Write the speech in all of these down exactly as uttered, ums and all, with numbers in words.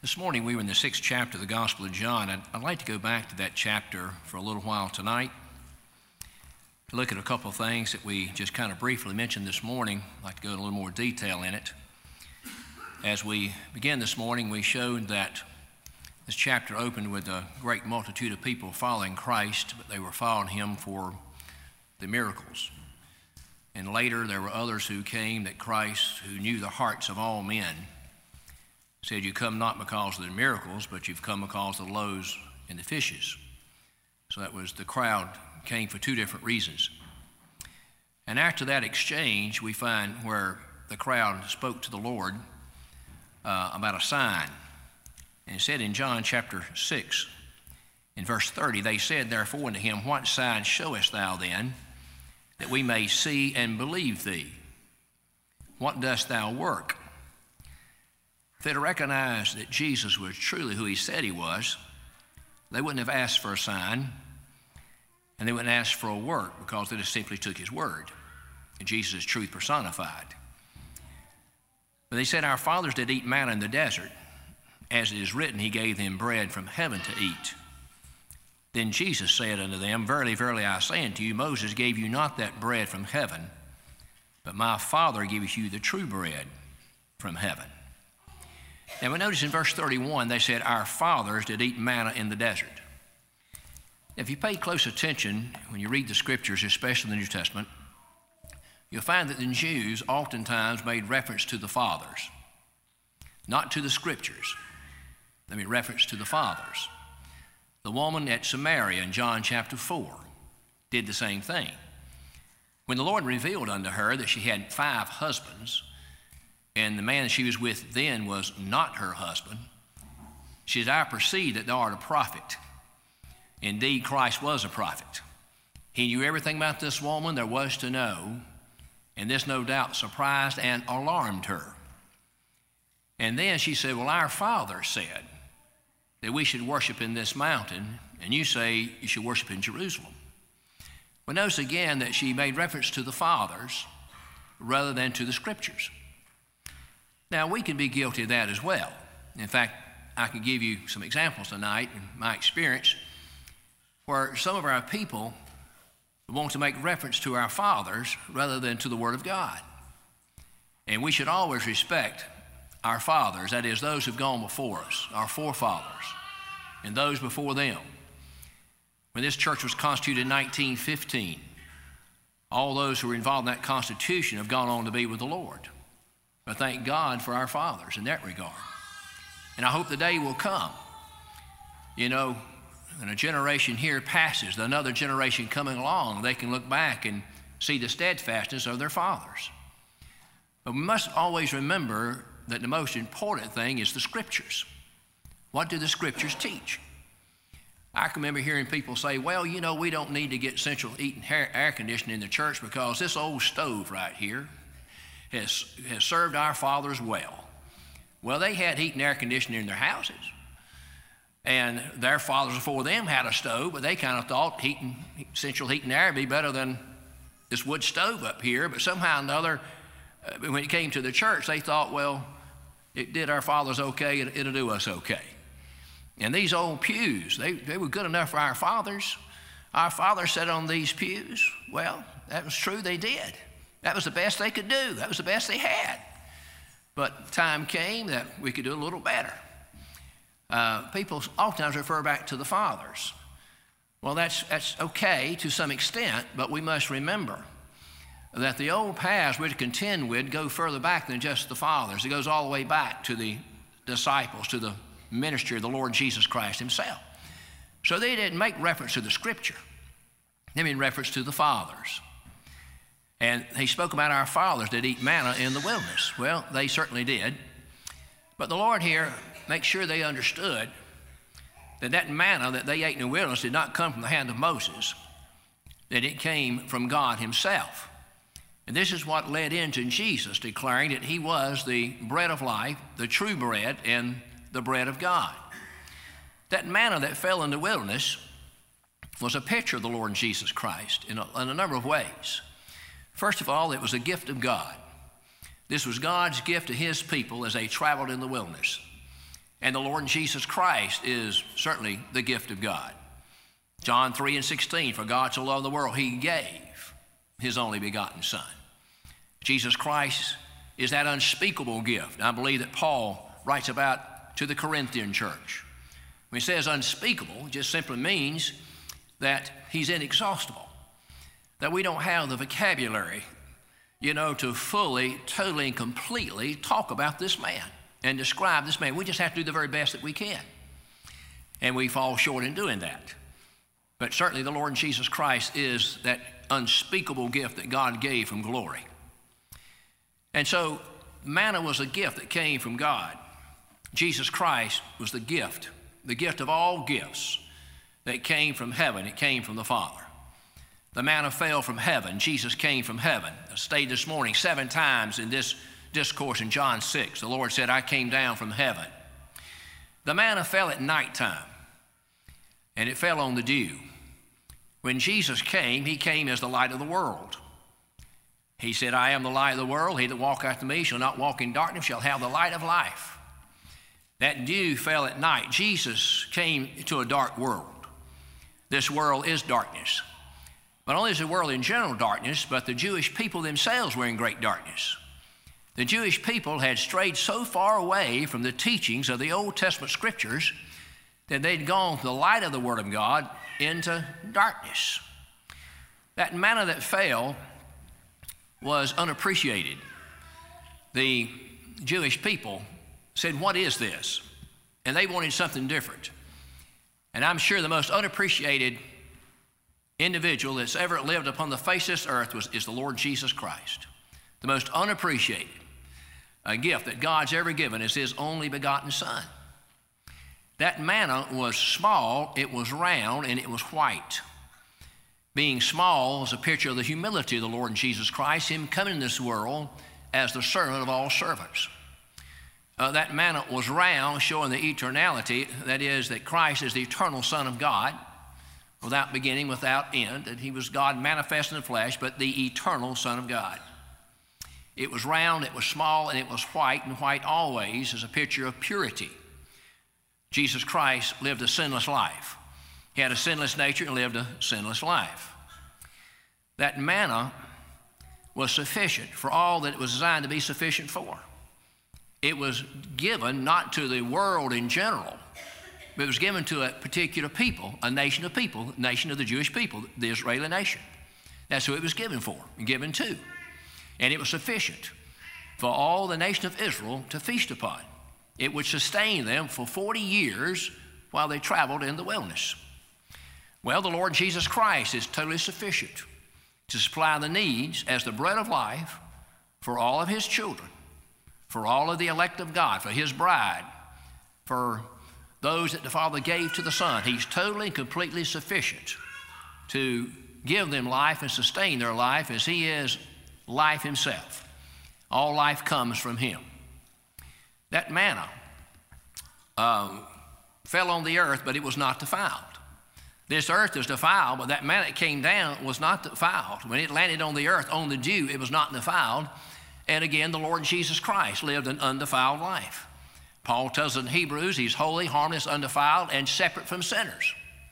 This morning we were in the sixth chapter of the Gospel of John. I'd, I'd like to go back to that chapter for a little while tonight to look at a couple of things that we just kind of briefly mentioned this morning. I'd like to go into a little more detail in it. As we began this morning, we showed that this chapter opened with a great multitude of people following Christ, but they were following him for the miracles. And later there were others who came that Christ, who knew the hearts of all men, said, "You come not because of the miracles, but you've come because of the loaves and the fishes." So that was the crowd came for two different reasons. And after that exchange, we find where the crowd spoke to the Lord uh, about a sign. And it said in John chapter six, in verse thirty, they said therefore unto him, "What sign showest thou then, that we may see and believe thee? What dost thou work?" If they'd recognized that Jesus was truly who he said he was, they wouldn't have asked for a sign, and they wouldn't ask for a work, because they just simply took his word. And Jesus is truth personified. But they said, "Our fathers did eat manna in the desert. As it is written, he gave them bread from heaven to eat." Then Jesus said unto them, "Verily, verily, I say unto you, Moses gave you not that bread from heaven, but my Father giveth you the true bread from heaven." Now we notice in verse thirty-one, they said, "Our fathers did eat manna in the desert." If you pay close attention when you read the scriptures, especially the New Testament, you'll find that the Jews oftentimes made reference to the fathers, not to the scriptures. They made reference to the fathers. The woman at Samaria in John chapter four did the same thing. When the Lord revealed unto her that she had five husbands, and the man she was with then was not her husband, she said, "I perceive that thou art a prophet." Indeed, Christ was a prophet. He knew everything about this woman there was to know, and this no doubt surprised and alarmed her. And then she said, "Well, our father said that we should worship in this mountain, and you say you should worship in Jerusalem." Well, notice again that she made reference to the fathers rather than to the scriptures. Now, we can be guilty of that as well. In fact, I can give you some examples tonight in my experience where some of our people want to make reference to our fathers rather than to the Word of God. And we should always respect our fathers, that is, those who've gone before us, our forefathers, and those before them. When this church was constituted in nineteen fifteen, all those who were involved in that constitution have gone on to be with the Lord. But thank God for our fathers in that regard. And I hope the day will come, you know, when a generation here passes, another generation coming along, they can look back and see the steadfastness of their fathers. But we must always remember that the most important thing is the scriptures. What do the scriptures teach? I can remember hearing people say, "Well, you know, we don't need to get central heat and air conditioning in the church because this old stove right here has, has served our fathers well." Well, they had heat and air conditioning in their houses, and their fathers before them had a stove, but they kind of thought heat and, central heat and air would be better than this wood stove up here. But somehow or another, uh, when it came to the church, they thought, well, it did our fathers okay, it, it'll do us okay. And these old pews, they, they were good enough for our fathers. Our fathers sat on these pews. Well, that was true, they did. That was the best they could do. That was the best they had. But time came that we could do a little better. Uh, people oftentimes refer back to the fathers. Well, that's, that's okay to some extent, but we must remember that the old paths we're to contend with go further back than just the fathers. It goes all the way back to the disciples, to the ministry of the Lord Jesus Christ himself. So they didn't make reference to the scripture. They made reference to the fathers. And he spoke about our fathers that eat manna in the wilderness. Well, they certainly did. But the Lord here makes sure they understood that that manna that they ate in the wilderness did not come from the hand of Moses, that it came from God himself. And this is what led into Jesus declaring that he was the bread of life, the true bread, and the bread of God. That manna that fell in the wilderness was a picture of the Lord Jesus Christ in a, in a number of ways. First of all, it was a gift of God. This was God's gift to his people as they traveled in the wilderness. And the Lord Jesus Christ is certainly the gift of God. John three and sixteen, for God so loved the world, he gave his only begotten Son. Jesus Christ is that unspeakable gift. I believe that Paul writes about to the Corinthian church. When he says unspeakable, it just simply means that he's inexhaustible, that we don't have the vocabulary, you know, to fully, totally, and completely talk about this man and describe this man. We just have to do the very best that we can. And we fall short in doing that. But certainly the Lord Jesus Christ is that unspeakable gift that God gave from glory. And so manna was a gift that came from God. Jesus Christ was the gift, the gift of all gifts that came from heaven. It came from the Father. The manna fell from heaven. Jesus came from heaven. I stated this morning seven times in this discourse in John six. The Lord said, I came down from heaven. The manna fell at nighttime, and it fell on the dew. When Jesus came, he came as the light of the world. He said, I am the light of the world. He that walketh after me shall not walk in darkness, shall have the light of life. That dew fell at night. Jesus came to a dark world. This world is darkness. Not only is the world in general darkness, but the Jewish people themselves were in great darkness. The Jewish people had strayed so far away from the teachings of the Old Testament scriptures that they'd gone from the light of the Word of God into darkness. That manna that fell was unappreciated. The Jewish people said, what is this? And they wanted something different. And I'm sure the most unappreciated individual that's ever lived upon the face of this earth was, is the Lord Jesus Christ. The most unappreciated a gift that God's ever given is his only begotten Son. That manna was small, it was round, and it was white. Being small is a picture of the humility of the Lord Jesus Christ, him coming in this world as the servant of all servants. Uh, that manna was round, showing the eternality, that is, that Christ is the eternal Son of God, without beginning, without end, that he was God manifest in the flesh, but the eternal Son of God. It was round, it was small, and it was white, and white always is a picture of purity. Jesus Christ lived a sinless life. He had a sinless nature and lived a sinless life. That manna was sufficient for all that it was designed to be sufficient for. It was given not to the world in general, but it was given to a particular people, a nation of people, a nation of the Jewish people, the Israeli nation. That's who it was given for and given to. And it was sufficient for all the nation of Israel to feast upon. It would sustain them for forty years while they traveled in the wilderness. Well, the Lord Jesus Christ is totally sufficient to supply the needs as the bread of life for all of his children, for all of the elect of God, for his bride, for those that the Father gave to the Son. He's totally and completely sufficient to give them life and sustain their life as he is life himself. All life comes from him. That manna uh, fell on the earth, but it was not defiled. This earth is defiled, but that manna that came down was not defiled. When it landed on the earth, on the dew, it was not defiled. And again, the Lord Jesus Christ lived an undefiled life. Paul tells us in Hebrews, he's holy, harmless, undefiled, and separate from sinners.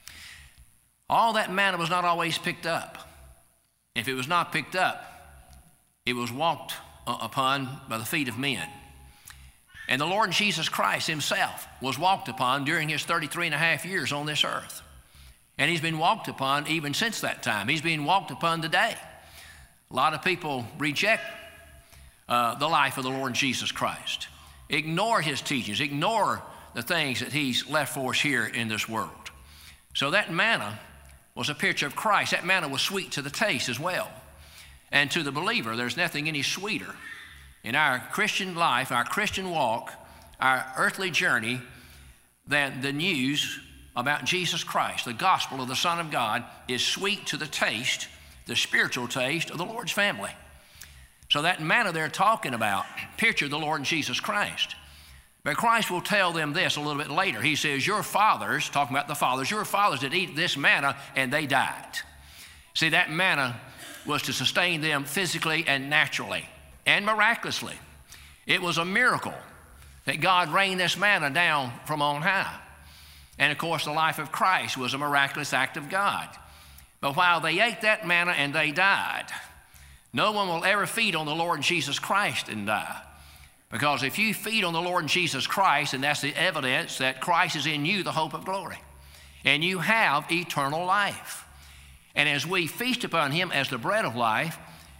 All that manna was not always picked up. If it was not picked up, it was walked upon by the feet of men. And the Lord Jesus Christ himself was walked upon during his thirty-three and a half years on this earth. And he's been walked upon even since that time. He's being walked upon today. A lot of people reject uh, the life of the Lord Jesus Christ, ignore his teachings, ignore the things that he's left for us here in this world. So that manna was a picture of Christ. That manna was sweet to the taste as well. And to the believer, there's nothing any sweeter in our Christian life, our Christian walk, our earthly journey, than the news about Jesus Christ. The gospel of the Son of God is sweet to the taste, the spiritual taste of the Lord's family. So that manna they're talking about pictured the Lord Jesus Christ. But Christ will tell them this a little bit later. He says, your fathers, talking about the fathers, your fathers did eat this manna and they died. See, that manna was to sustain them physically and naturally and miraculously. It was a miracle that God rained this manna down from on high. And of course, the life of Christ was a miraculous act of God. But while they ate that manna and they died, no one will ever feed on the Lord Jesus Christ and die. Because if you feed on the Lord Jesus Christ, and that's the evidence that Christ is in you, the hope of glory, and you have eternal life. And as we feast upon him as the bread of life,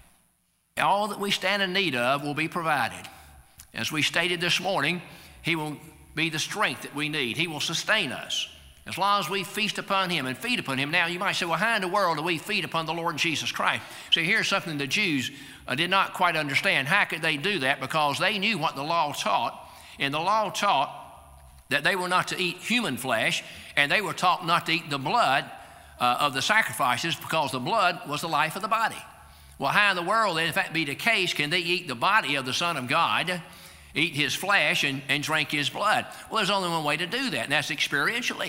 all that we stand in need of will be provided. As we stated this morning, he will be the strength that we need. He will sustain us as long as we feast upon him and feed upon him. Now, you might say, well, how in the world do we feed upon the Lord Jesus Christ? See, here's something the Jews uh, did not quite understand. How could they do that? Because they knew what the law taught, and the law taught that they were not to eat human flesh, and they were taught not to eat the blood uh, of the sacrifices, because the blood was the life of the body. Well, how in the world, if that be the case, can they eat the body of the Son of God, eat his flesh, and, and drink his blood? Well, there's only one way to do that, and that's experientially.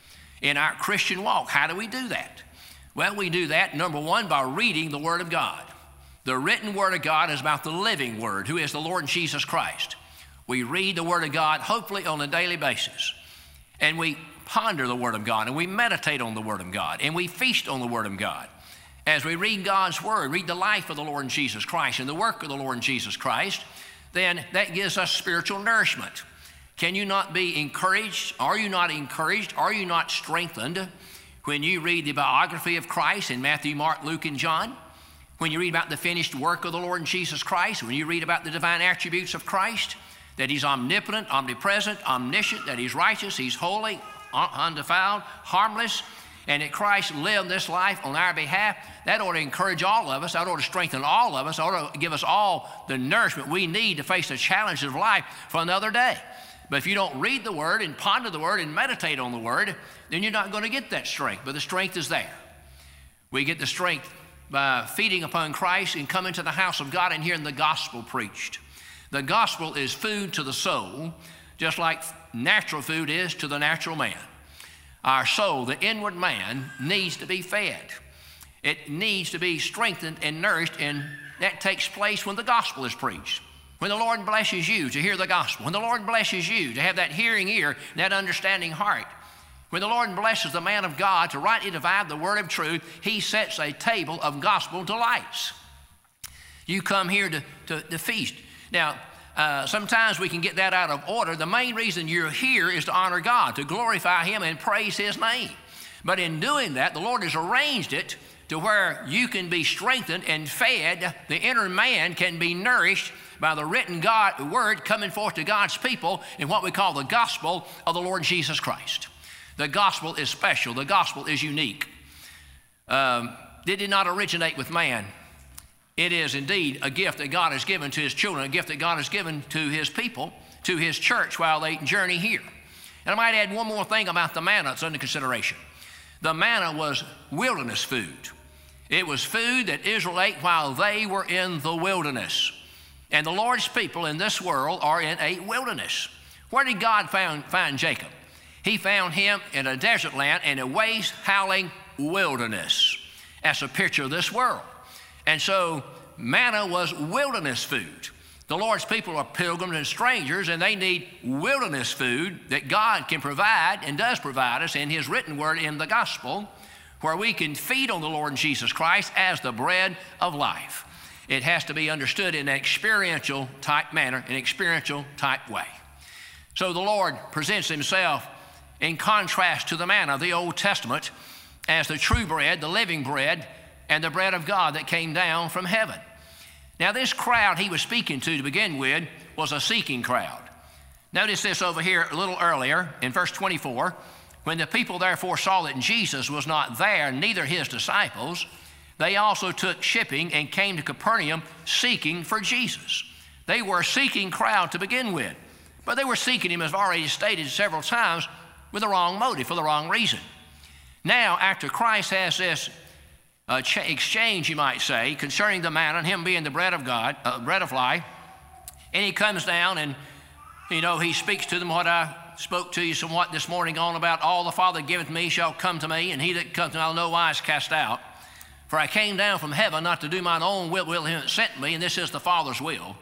In our Christian walk, how do we do that? Well, we do that, number one, by reading the Word of God. The written Word of God is about the living Word, who is the Lord Jesus Christ. We read the Word of God, hopefully on a daily basis, and we ponder the Word of God, and we meditate on the Word of God, and we feast on the Word of God. As we read God's Word, read the life of the Lord Jesus Christ and the work of the Lord Jesus Christ, then that gives us spiritual nourishment. Can you not be encouraged? Are you not encouraged? Are you not strengthened when you read the biography of Christ in Matthew, Mark, Luke, and John? When you read about the finished work of the Lord Jesus Christ? When you read about the divine attributes of Christ? That he's omnipotent, omnipresent, omniscient, that he's righteous, he's holy, undefiled, harmless, and that Christ lived this life on our behalf. That ought to encourage all of us. That ought to strengthen all of us. That ought to give us all the nourishment we need to face the challenges of life for another day. But if you don't read the Word and ponder the Word and meditate on the Word, then you're not going to get that strength. But the strength is there. We get the strength by feeding upon Christ and coming to the house of God and hearing the gospel preached. The gospel is food to the soul, just like natural food is to the natural man. Our soul, the inward man, needs to be fed. It needs to be strengthened and nourished, and that takes place when the gospel is preached. When the Lord blesses you to hear the gospel, when the Lord blesses you to have that hearing ear and that understanding heart, when the Lord blesses the man of God to rightly divide the word of truth, he sets a table of gospel delights. You come here to, to, to feast. Now, uh, sometimes we can get that out of order. The main reason you're here is to honor God, to glorify him and praise his name. But in doing that, the Lord has arranged it to where you can be strengthened and fed. The inner man can be nourished by the written God word coming forth to God's people in what we call the gospel of the Lord Jesus Christ. The gospel is special. The gospel is unique. Um, it did not originate with man. It is indeed a gift that God has given to his children, a gift that God has given to his people, to his church while they journey here. And I might add one more thing about the manna that's under consideration. The manna was wilderness food. It was food that Israel ate while they were in the wilderness. And the Lord's people in this world are in a wilderness. Where did God found, find Jacob? He found him in a desert land in a waste, howling wilderness. That's a picture of this world. And so manna was wilderness food. The Lord's people are pilgrims and strangers, and they need wilderness food that God can provide and does provide us in his written word in the gospel, where we can feed on the Lord Jesus Christ as the bread of life. It has to be understood in an experiential type manner, an experiential type way. So the Lord presents himself in contrast to the manna of the Old Testament as the true bread, the living bread, and the bread of God that came down from heaven. Now this crowd he was speaking to to begin with was a seeking crowd. Notice this over here a little earlier in verse twenty-four. When the people therefore saw that Jesus was not there, neither his disciples, they also took shipping and came to Capernaum seeking for Jesus. They were a seeking crowd to begin with, but they were seeking him, as I've already stated several times, with the wrong motive, for the wrong reason. Now, after Christ has this uh, exchange, you might say, concerning the manna and him being the bread of God, uh, bread of life, and he comes down and, you know, he speaks to them what I spoke to you somewhat this morning on about all the Father giveth me shall come to me, and he that comes to me I'll no wise cast out. For I came down from heaven not to do mine own will, will him that sent me, and this is the Father's will,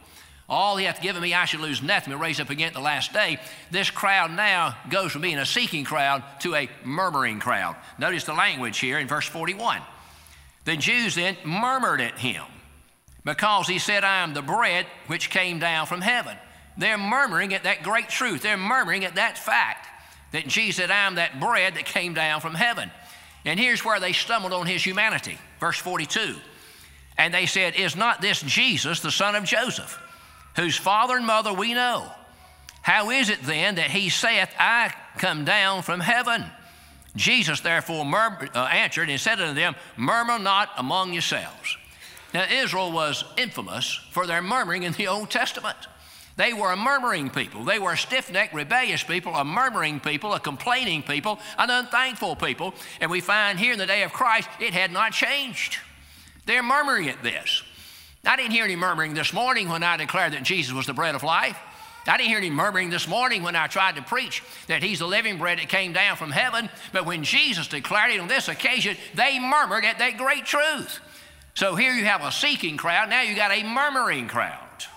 All he hath given me, I shall lose nothing, but raise up again at the last day. This crowd now goes from being a seeking crowd to a murmuring crowd. Notice the language here in verse forty-one. The Jews then murmured at him, because he said, I am the bread which came down from heaven. They're murmuring at that great truth. They're murmuring at that fact that Jesus said, I am that bread that came down from heaven. And here's where they stumbled on his humanity. Verse forty-two. And they said, is not this Jesus, the son of Joseph, whose father and mother we know? How is it then that he saith, I come down from heaven? Jesus therefore murmured, uh, answered and said unto them, murmur not among yourselves. Now Israel was infamous for their murmuring in the Old Testament. They were a murmuring people. They were a stiff-necked, rebellious people, a murmuring people, a complaining people, an unthankful people. And we find here in the day of Christ, it had not changed. They're murmuring at this. I didn't hear any murmuring this morning when I declared that Jesus was the bread of life. I didn't hear any murmuring this morning when I tried to preach that he's the living bread that came down from heaven. But when Jesus declared it on this occasion, they murmured at that great truth. So here you have a seeking crowd. Now you got a murmuring crowd.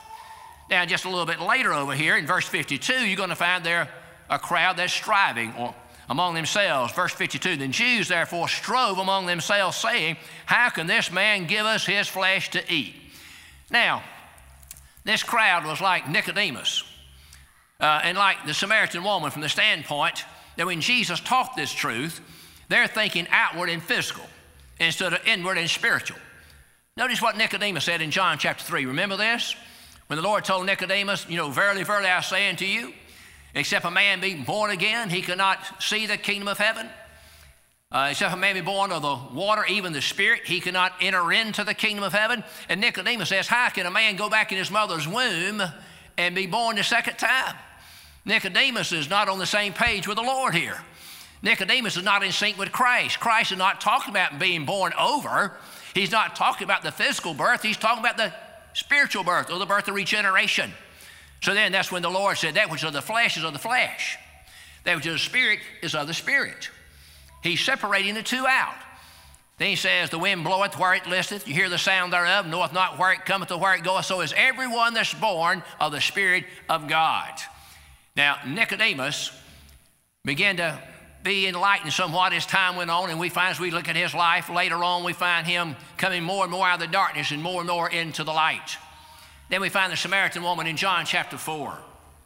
Now just a little bit later over here in verse fifty-two, you're going to find there a crowd that's striving or among themselves. Verse fifty-two, the Jews therefore strove among themselves, saying, how can this man give us his flesh to eat? Now, this crowd was like Nicodemus uh, and like the Samaritan woman from the standpoint that when Jesus taught this truth, they're thinking outward and physical instead of inward and spiritual. Notice what Nicodemus said in John chapter three. Remember this? When the Lord told Nicodemus, you know, verily, verily, I say unto you, except a man be born again, he cannot see the kingdom of heaven. Uh, except a man be born of the water, even the Spirit, he cannot enter into the kingdom of heaven. And Nicodemus says, how can a man go back in his mother's womb and be born the second time? Nicodemus is not on the same page with the Lord here. Nicodemus is not in sync with Christ. Christ is not talking about being born over. He's not talking about the physical birth. He's talking about the spiritual birth or the birth of regeneration. So then that's when the Lord said, that which is of the flesh is of the flesh. That which is of the Spirit is of the Spirit. He's separating the two out. Then he says, the wind bloweth where it listeth, you hear the sound thereof, knoweth not where it cometh or where it goeth, so is everyone that's born of the Spirit of God. Now, Nicodemus began to be enlightened somewhat as time went on, and we find as we look at his life later on, we find him coming more and more out of the darkness and more and more into the light. Then we find the Samaritan woman in John chapter four.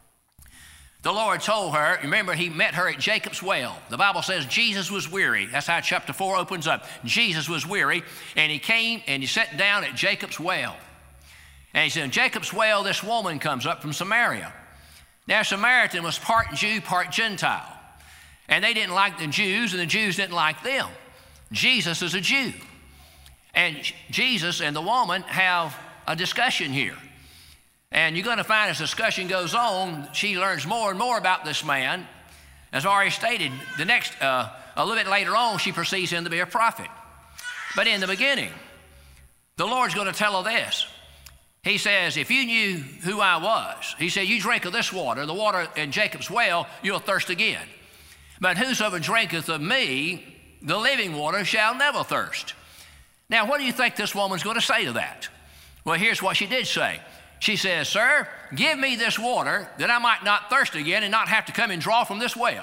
The Lord told her, remember he met her at Jacob's well. The Bible says Jesus was weary. That's how chapter four opens up. Jesus was weary, and he came and he sat down at Jacob's well. And he said, in Jacob's well, this woman comes up from Samaria. Now Samaritan was part Jew, part Gentile. And they didn't like the Jews, and the Jews didn't like them. Jesus is a Jew. And Jesus and the woman have a discussion here. And you're going to find as discussion goes on, she learns more and more about this man. As already stated, the next, uh, a little bit later on, she perceives him to be a prophet. But in the beginning, the Lord's going to tell her this. He says, if you knew who I was, he said, you drink of this water, the water in Jacob's well, you'll thirst again. But whosoever drinketh of me, the living water, shall never thirst. Now, what do you think this woman's going to say to that? Well, here's what she did say. She says, sir, give me this water that I might not thirst again and not have to come and draw from this well.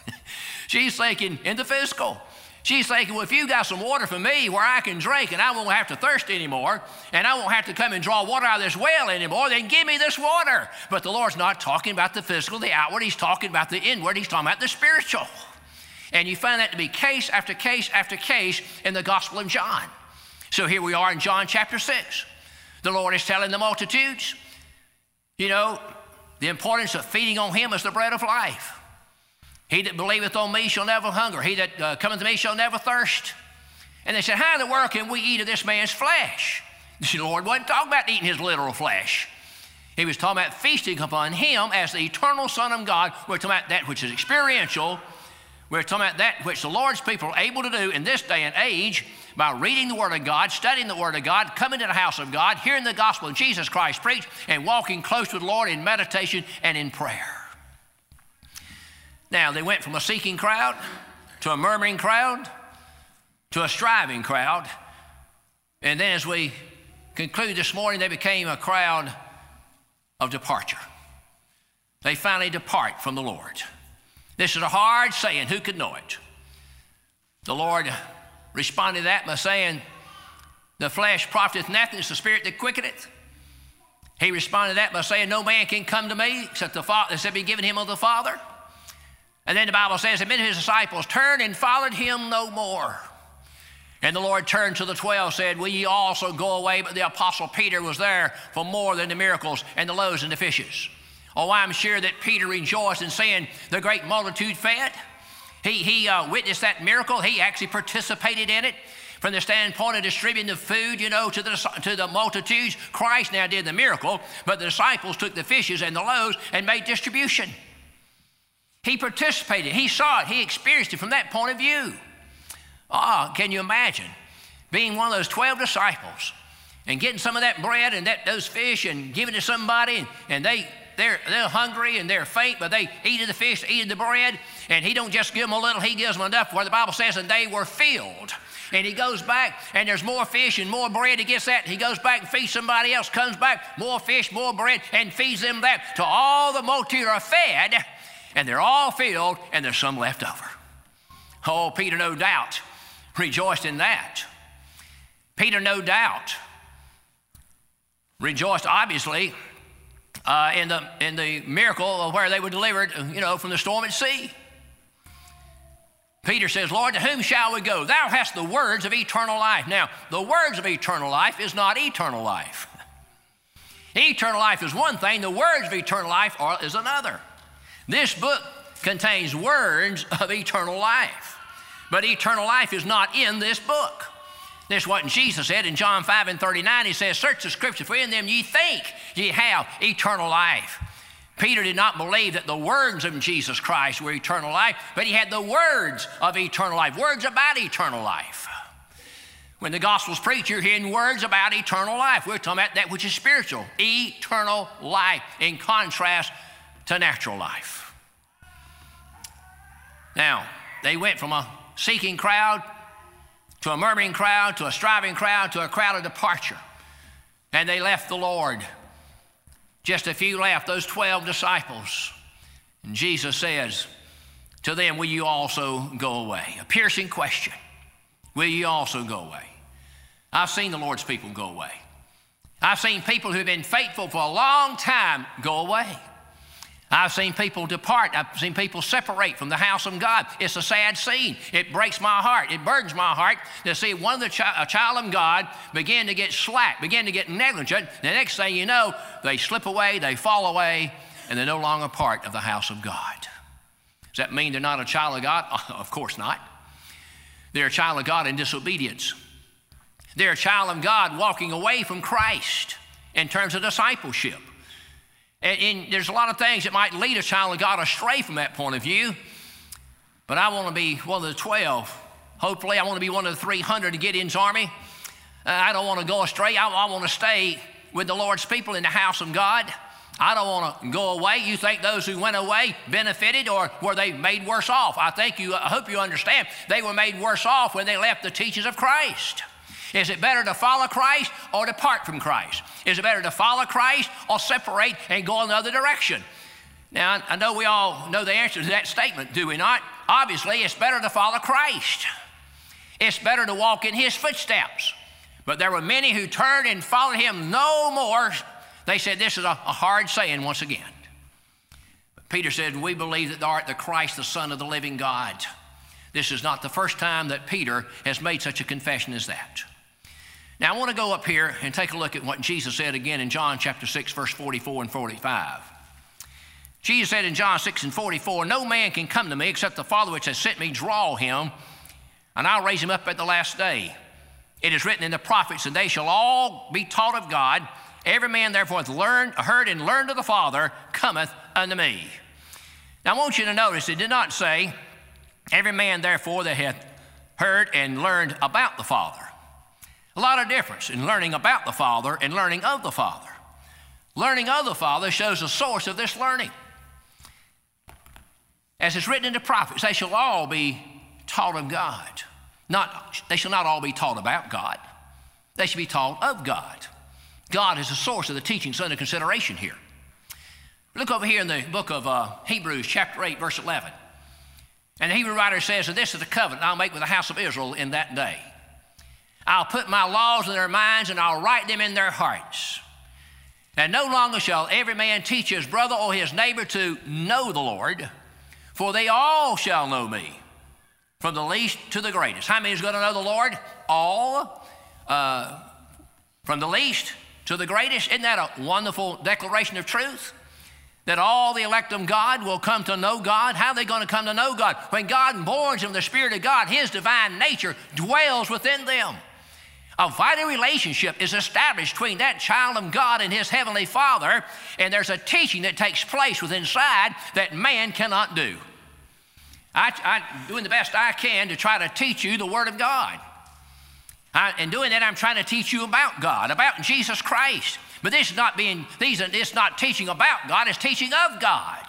She's thinking in the physical. She's thinking, well, if you got some water for me where I can drink and I won't have to thirst anymore and I won't have to come and draw water out of this well anymore, then give me this water. But the Lord's not talking about the physical, the outward. He's talking about the inward. He's talking about the spiritual. And you find that to be case after case after case in the Gospel of John. So here we are in John chapter six. The Lord is telling the multitudes, you know, the importance of feeding on him as the bread of life. He that believeth on me shall never hunger. He that uh, cometh to me shall never thirst. And they said, how in the world can we eat of this man's flesh? The Lord wasn't talking about eating his literal flesh. He was talking about feasting upon him as the eternal Son of God. We're talking about that which is experiential. We're talking about that which the Lord's people are able to do in this day and age by reading the Word of God, studying the Word of God, coming to the house of God, hearing the gospel of Jesus Christ preached, and walking close with the Lord in meditation and in prayer. Now, they went from a seeking crowd to a murmuring crowd to a striving crowd. And then as we conclude this morning, they became a crowd of departure. They finally depart from the Lord. This is a hard saying. Who could know it? The Lord responded to that by saying, the flesh profiteth nothing, it's the spirit that quickeneth. He responded to that by saying, no man can come to me except the Father, except be given him of the Father. And then the Bible says that many of his disciples turned and followed him no more. And the Lord turned to the twelve, said, will ye also go away? But the apostle Peter was there for more than the miracles and the loaves and the fishes. Oh, I'm sure that Peter rejoiced in seeing the great multitude fed. He, he uh, witnessed that miracle. He actually participated in it from the standpoint of distributing the food, you know, to the, to the multitudes. Christ now did the miracle, but the disciples took the fishes and the loaves and made distribution. He participated. He saw it. He experienced it from that point of view. Ah, can you imagine being one of those twelve disciples and getting some of that bread and that, those fish and giving it to somebody, and, and they, they're, they're hungry and they're faint, but they eat the fish, eat the bread, and he don't just give them a little, he gives them enough, where the Bible says, and they were filled. And he goes back, and there's more fish and more bread. He gets that, and he goes back and feeds somebody else, comes back, more fish, more bread, and feeds them that. To all the multitude are fed, and they're all filled, and there's some left over. Oh, Peter, no doubt, rejoiced in that. Peter, no doubt, rejoiced, obviously, uh, in the in the miracle of where they were delivered, you know, from the storm at sea. Peter says, Lord, to whom shall we go? Thou hast the words of eternal life. Now, the words of eternal life is not eternal life. Eternal life is one thing. The words of eternal life are, is another. This book contains words of eternal life. But eternal life is not in this book. This is what Jesus said in John five and thirty-nine. He says, search the scriptures, for in them ye think ye have eternal life. Peter did not believe that the words of Jesus Christ were eternal life, but he had the words of eternal life, words about eternal life. When the gospel's preached, you're hearing words about eternal life. We're talking about that which is spiritual, eternal life, in contrast to natural life. Now, they went from a seeking crowd to a murmuring crowd to a striving crowd to a crowd of departure. And they left the Lord. Just a few left, those twelve disciples. And Jesus says to them, will you also go away? A piercing question. Will you also go away? I've seen the Lord's people go away. I've seen people who've been faithful for a long time go away. I've seen people depart. I've seen people separate from the house of God. It's a sad scene. It breaks my heart. It burdens my heart to see one of the chi- a child of God begin to get slack, begin to get negligent. The next thing you know, they slip away, they fall away, and they're no longer part of the house of God. Does that mean they're not a child of God? Of course not. They're a child of God in disobedience. They're a child of God walking away from Christ in terms of discipleship. And, and there's a lot of things that might lead a child of God astray from that point of view. But I want to be one of the twelve. Hopefully, I want to be one of the three hundred to Gideon's army. Uh, I don't want to go astray. I, I want to stay with the Lord's people in the house of God. I don't want to go away. You think those who went away benefited, or were they made worse off? I think you, I hope you understand, they were made worse off when they left the teachings of Christ. Is it better to follow Christ or depart from Christ? Is it better to follow Christ or separate and go another direction? Now, I know we all know the answer to that statement, do we not? Obviously, it's better to follow Christ. It's better to walk in his footsteps. But there were many who turned and followed him no more. They said, this is a, a hard saying once again. But Peter said, we believe that thou art the Christ, the Son of the living God. This is not the first time that Peter has made such a confession as that. Now, I want to go up here and take a look at what Jesus said again in John chapter six, verse forty-four and forty-five. Jesus said in John six and forty-four, no man can come to me except the Father which has sent me draw him, and I'll raise him up at the last day. It is written in the prophets, and they shall all be taught of God. Every man therefore hath learned, heard and learned of the Father cometh unto me. Now, I want you to notice it did not say, every man therefore that hath heard and learned about the Father. A lot of difference in learning about the Father and learning of the Father. Learning of the Father shows the source of this learning. As it's written in the prophets, they shall all be taught of God. Not, they shall not all be taught about God. They should be taught of God. God is the source of the teachings under consideration here. Look over here in the book of uh, Hebrews, chapter eight, verse eleven. And the Hebrew writer says, and this is the covenant I'll make with the house of Israel in that day. I'll put my laws in their minds, and I'll write them in their hearts. And no longer shall every man teach his brother or his neighbor to know the Lord, for they all shall know me, from the least to the greatest. How many is going to know the Lord? All. Uh, from the least to the greatest. Isn't that a wonderful declaration of truth? That all the elect of God will come to know God. How are they going to come to know God? When God borns them the Spirit of God, His divine nature dwells within them. A vital relationship is established between that child of God and his heavenly Father, and there's a teaching that takes place within inside that man cannot do. I, I'm doing the best I can to try to teach you the Word of God. I, in doing that, I'm trying to teach you about God, about Jesus Christ. But this is not being, these are, it's not teaching about God, it's teaching of God.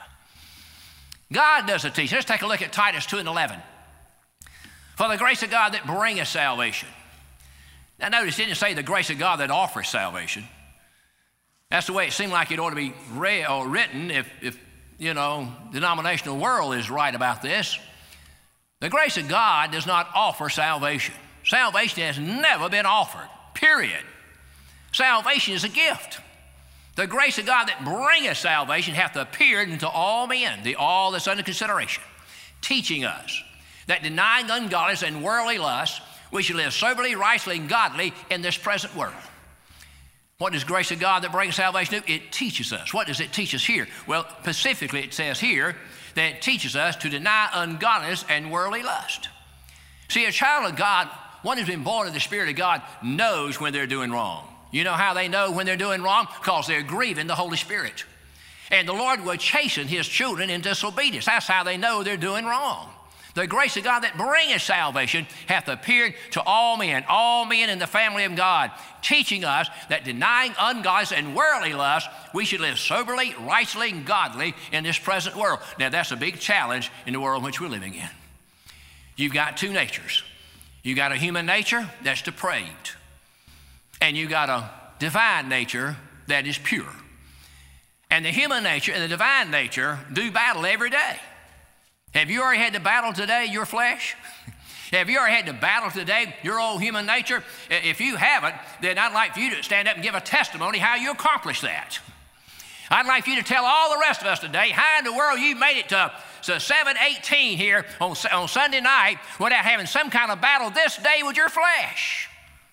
God does the teaching. Let's take a look at Titus two and eleven. For the grace of God that bringeth salvation. Now notice, it didn't say the grace of God that offers salvation. That's the way it seemed like it ought to be read or written if, if, you know, the denominational world is right about this. The grace of God does not offer salvation. Salvation has never been offered, period. Salvation is a gift. The grace of God that bringeth salvation hath appeared unto all men, the all that's under consideration, teaching us that denying ungodliness and worldly lust, we should live soberly, righteously, and godly in this present world. What is grace of God that brings salvation do? It teaches us. What does it teach us here? Well, specifically it says here that it teaches us to deny ungodliness and worldly lust. See, a child of God, one who's been born of the Spirit of God, knows when they're doing wrong. You know how they know when they're doing wrong? Because they're grieving the Holy Spirit. And the Lord will chasten His children in disobedience. That's how they know they're doing wrong. The grace of God that bringeth salvation hath appeared to all men, all men in the family of God, teaching us that denying ungodliness and worldly lust, we should live soberly, righteously, and godly in this present world. Now, that's a big challenge in the world in which we're living in. You've got two natures. You've got a human nature that's depraved, and you've got a divine nature that is pure. And the human nature and the divine nature do battle every day. Have you already had to battle today your flesh? Have you already had to battle today your old human nature? If you haven't, then I'd like for you to stand up and give a testimony how you accomplished that. I'd like for you to tell all the rest of us today how in the world you made it to, to seven eighteen here on, on Sunday night without having some kind of battle this day with your flesh.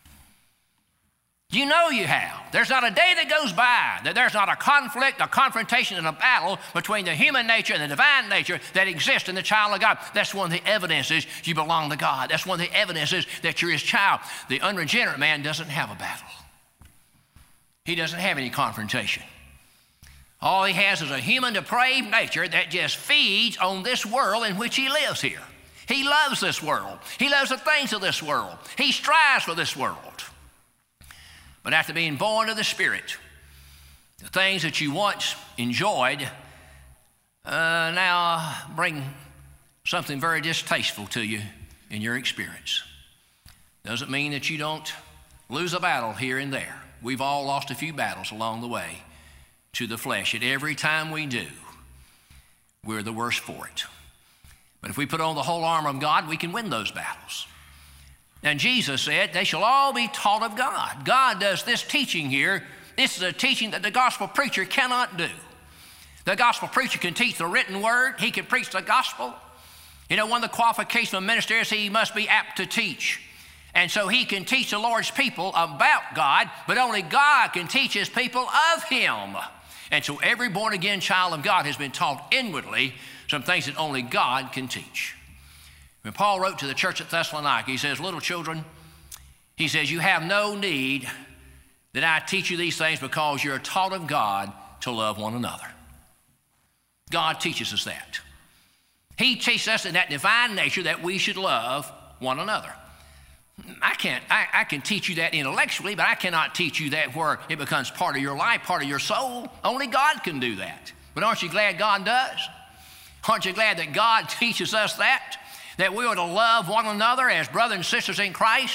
You know you have. There's not a day that goes by that there's not a conflict, a confrontation, and a battle between the human nature and the divine nature that exists in the child of God. That's one of the evidences you belong to God. That's one of the evidences that you're His child. The unregenerate man doesn't have a battle. He doesn't have any confrontation. All he has is a human depraved nature that just feeds on this world in which he lives here. He loves this world. He loves the things of this world. He strives for this world. But after being born of the Spirit, the things that you once enjoyed uh, now bring something very distasteful to you in your experience. Doesn't mean that you don't lose a battle here and there. We've all lost a few battles along the way to the flesh. And every time we do, we're the worse for it. But if we put on the whole armor of God, we can win those battles. And Jesus said, they shall all be taught of God. God does this teaching here. This is a teaching that the gospel preacher cannot do. The gospel preacher can teach the written word. He can preach the gospel. You know, one of the qualifications of a minister is he must be apt to teach. And so he can teach the Lord's people about God, but only God can teach His people of Him. And so every born-again child of God has been taught inwardly some things that only God can teach. When Paul wrote to the church at Thessalonica, he says, little children, he says, you have no need that I teach you these things because you're taught of God to love one another. God teaches us that. He teaches us in that divine nature that we should love one another. I can't, I, I can teach you that intellectually, but I cannot teach you that where it becomes part of your life, part of your soul. Only God can do that. But aren't you glad God does? Aren't you glad that God teaches us that? That we are to love one another as brothers and sisters in Christ,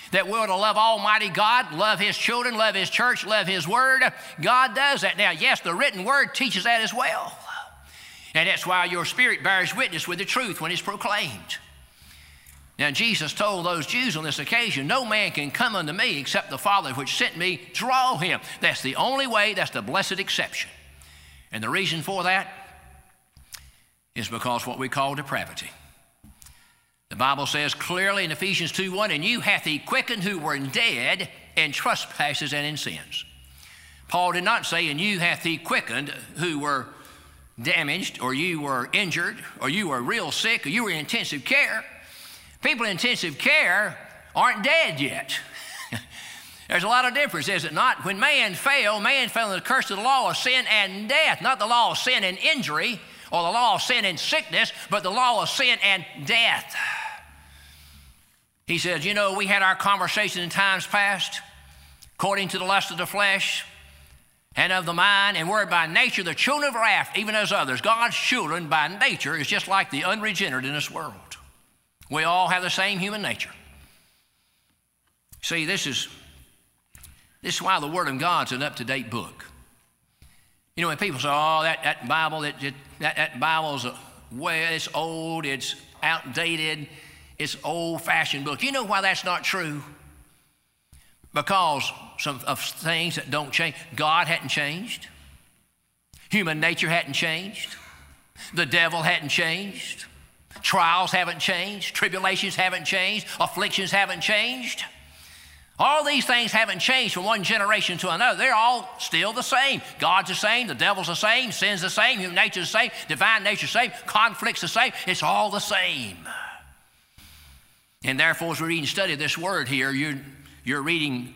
that we're to love Almighty God, love His children, love His church, love His Word. God does that. Now, yes, the written Word teaches that as well. And that's why your spirit bears witness with the truth when it's proclaimed. Now, Jesus told those Jews on this occasion, no man can come unto me except the Father which sent me draw him. That's the only way. That's the blessed exception. And the reason for that is because what we call depravity. The Bible says clearly in Ephesians two one, and you hath He quickened who were dead in trespasses and in sins. Paul did not say, and you hath He quickened who were damaged, or you were injured, or you were real sick, or you were in intensive care. People in intensive care aren't dead yet. There's a lot of difference, is it not? When man fell, man fell in the curse of the law of sin and death, not the law of sin and injury, or the law of sin and sickness, but the law of sin and death. He says, you know, we had our conversation in times past, according to the lust of the flesh and of the mind, and we're by nature the children of wrath, even as others. God's children by nature is just like the unregenerate in this world. We all have the same human nature. See, this is, this is why the Word of God's an up-to-date book. You know, when people say, oh, that, that Bible, that, that, that Bible's, a, well, it's old, it's outdated, it's old-fashioned book. You know why that's not true? Because some of things that don't change. God hadn't changed. Human nature hadn't changed. The devil hadn't changed. Trials haven't changed. Tribulations haven't changed. Afflictions haven't changed. All these things haven't changed from one generation to another. They're all still the same. God's the same. The devil's the same. Sin's the same. Human nature's the same. Divine nature's the same. Conflict's the same. It's all the same. And therefore, as we read and study this word here, you're, you're reading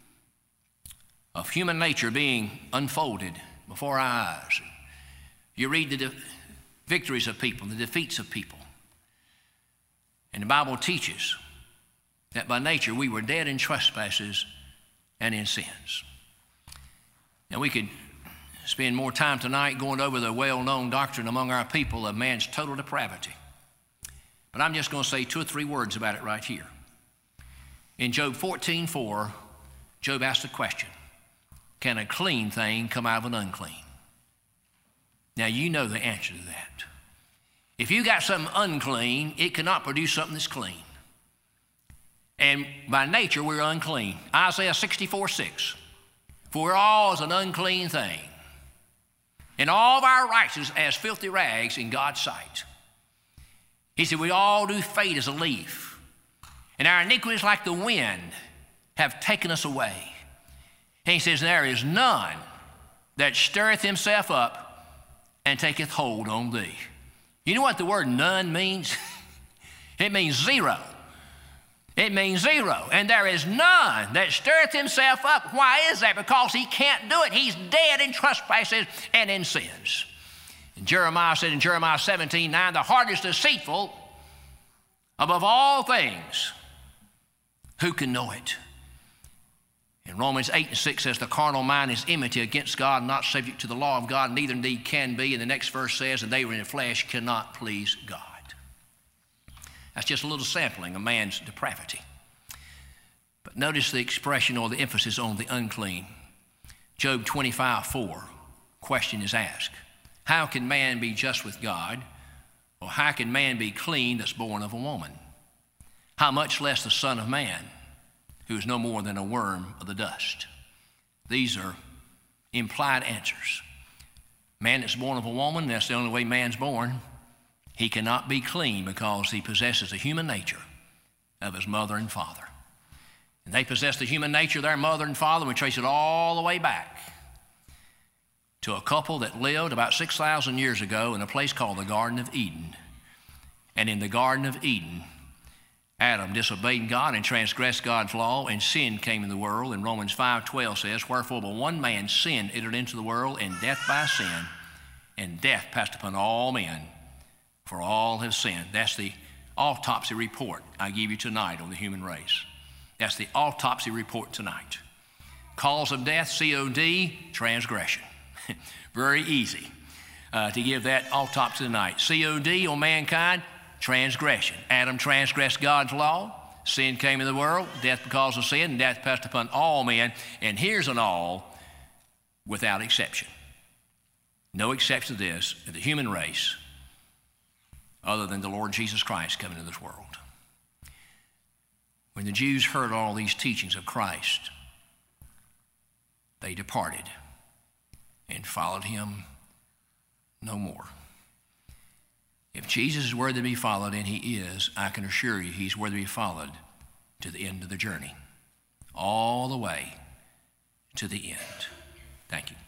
of human nature being unfolded before our eyes. You read the de- victories of people, the defeats of people. And the Bible teaches that by nature we were dead in trespasses and in sins. Now we could spend more time tonight going over the well-known doctrine among our people of man's total depravity. But I'm just going to say two or three words about it right here. In Job fourteen four, Job asked a question. Can a clean thing come out of an unclean? Now you know the answer to that. If you got something unclean, it cannot produce something that's clean. And by nature, we're unclean. Isaiah sixty-four six. For we're all as an unclean thing, and all of our righteousness as filthy rags in God's sight. He said, we all do fade as a leaf, and our iniquities like the wind have taken us away. And he says, there is none that stirreth himself up and taketh hold on thee. You know what the word none means? It means zero. It means zero. And there is none that stirreth himself up. Why is that? Because he can't do it. He's dead in trespasses and in sins. And Jeremiah said in Jeremiah seventeen nine, the heart is deceitful above all things. Who can know it? And Romans eight and six says, the carnal mind is enmity against God, not subject to the law of God, neither indeed can be. And the next verse says, and they were in the flesh cannot please God. That's just a little sampling of man's depravity. But notice the expression or the emphasis on the unclean. Job twenty-five four, question is asked. How can man be just with God? Or how can man be clean that's born of a woman? How much less the Son of Man, who is no more than a worm of the dust? These are implied answers. Man that's born of a woman, that's the only way man's born. He cannot be clean because he possesses the human nature of his mother and father. And they possess the human nature of their mother and father. We trace it all the way back to a couple that lived about six thousand years ago in a place called the Garden of Eden. And in the Garden of Eden, Adam disobeyed God and transgressed God's law, and sin came in the world. And Romans five twelve says, wherefore by one man sin entered into the world, and death by sin, and death passed upon all men, for all have sinned. That's the autopsy report I give you tonight on the human race. That's the autopsy report tonight. Cause of death, C O D, transgression. Very easy uh, to give that autopsy tonight. C O D on mankind, transgression. Adam transgressed God's law. Sin came in the world, death because of sin, and death passed upon all men. And here's an all without exception. No exception to this, of the human race, other than the Lord Jesus Christ coming into this world. When the Jews heard all these teachings of Christ, they departed and followed him no more. If Jesus is worthy to be followed, and he is, I can assure you he's worthy to be followed to the end of the journey, all the way to the end. Thank you.